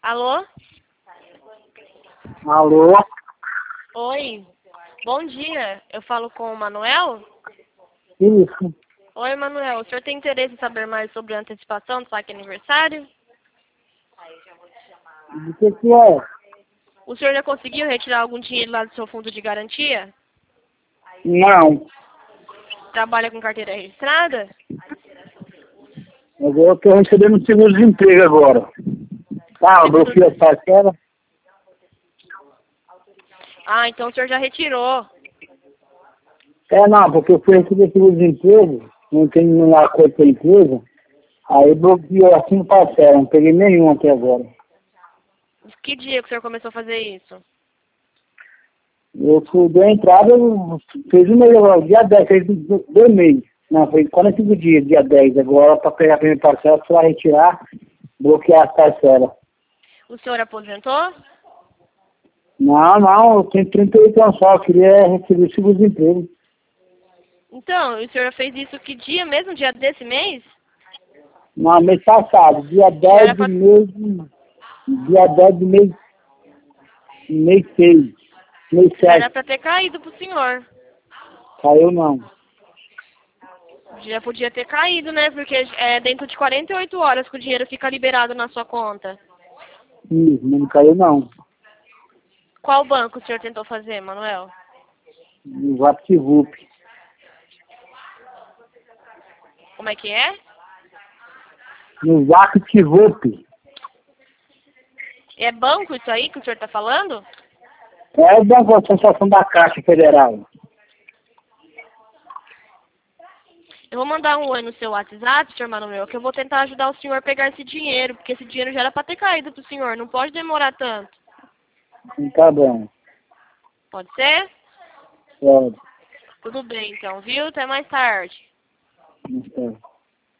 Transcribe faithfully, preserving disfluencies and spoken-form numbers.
Alô? Alô? Oi. Bom dia. Eu falo com o Manuel? Isso. Oi, Manuel. O senhor tem interesse em saber mais sobre a antecipação do saque aniversário? O que que é? O senhor já conseguiu retirar algum dinheiro lá do seu fundo de garantia? Não. Trabalha com carteira registrada? Agora eu estou recebendo seguro-desemprego agora. Ah, eu bloqueei a parcela. Ah, então o senhor já retirou. É, não, porque eu fui receber seguro-desemprego, não tenho nenhum acordo com a empresa, aí bloqueou assim parcela, não peguei nenhum até agora. Que dia que o senhor começou a fazer isso? Eu fui, dei a entrada, eu fez um mês agora, dia dez, fez dois meses. Não, foi quarenta e cinco dias, dia dez. Agora, para pegar a primeira parcela, você vai retirar, bloquear as parcelas. O senhor aposentou? Não, não, eu tenho trinta e oito anos só, eu queria receber seguro-desemprego. Então, o senhor fez isso que dia mesmo? Dia desse mês? Não, mês passado, dia Já era dez do pra... mês, dia dez do mês, mês seis, mês Já era sete. pra ter caído pro senhor. Caiu não. Já podia ter caído, né? Porque é dentro de quarenta e oito horas que o dinheiro fica liberado na sua conta. Ih, não caiu não. Qual banco o senhor tentou fazer, Manuel? No VaptVup. Como é que é? No VaptVup. É banco isso aí que o senhor tá falando? É o Banco da Associação da Caixa Federal. Eu vou mandar um oi no seu WhatsApp, senhor Manuel, que eu vou tentar ajudar o senhor a pegar esse dinheiro, porque esse dinheiro já era pra ter caído pro senhor, não pode demorar tanto. Tá bom. Pode ser? Pode. Tudo bem então, viu? Até mais tarde. Não sei.